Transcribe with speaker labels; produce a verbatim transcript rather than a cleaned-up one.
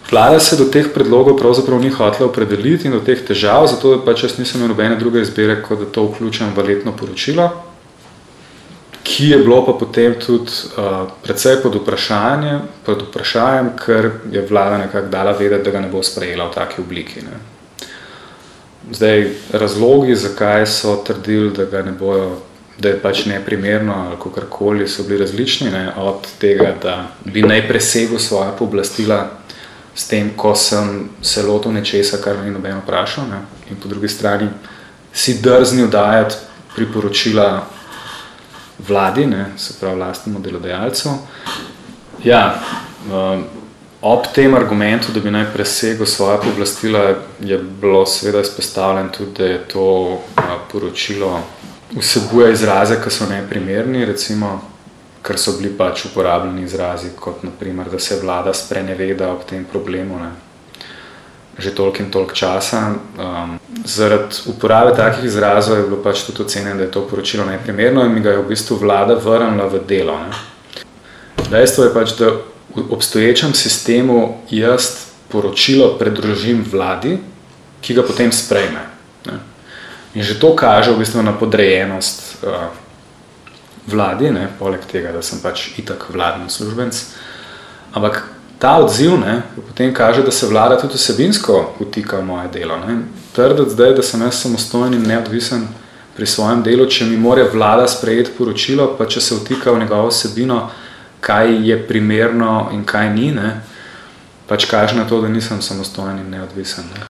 Speaker 1: Vlada se do teh predlogov pravzaprav ni hotela opredeliti in do teh težav, zato pač jaz nisem imel nobene druge izbire, kot da to vključim v letno poročilo, ki je bilo pa potem tudi uh, precej pod vprašanje, pod vprašanjem, ker je vlada nekako dala vedeti, da ga ne bo sprejela v taki obliki. Ne. Zdaj, razlogi, zakaj so trdili, da ga ne bojo, da je pač neprimerno ali kakorkoli, so bili različni, ne, od tega, da bi naj presegel svoja pooblastila s tem, ko sem se lotil nečesa, kar me ni noben vprašal, ne, in po drugi strani si drznil dajati priporočila vladi, ne, se pravi lastnemu delodajalcu. Ja, um, ob tem argumentu, da bi naj presegel svoja pooblastila, je bilo seveda izpostavljeno tudi, da je to uh, poročilo vsebuje izraze, ki so neprimerni, recimo, ker so bili pač uporabljeni izrazi, kot naprimer, da se vlada spreneveda ob tem problemu, ne, že toliko in toliko časa. Um, zaradi uporabe takih izrazov je bilo pač tudi ocenjeno, da je to poročilo neprimerno in mi ga je v bistvu vlada vrnila v delo. Ne. Dejstvo je pač, da v obstoječem sistemu jaz poročilo predložim vladi, ki ga potem sprejme. Ne. In že to kaže v bistvu na podrejenost uh, vladi, ne, poleg tega, da sem pač itak vladni uslužbenc. Ampak ta odziv, ne, potem kaže, da se vlada tudi vsebinsko vtika v moje delo. Ne. Trditi zdaj, da sem jaz samostojen in neodvisen pri svojem delu, če mi mora vlada sprejeti poročilo, pa če se vtika v njegovo vsebino, kaj je primerno in kaj ni, ne, pač kaže na to, da nisem samostojen in neodvisen. Ne.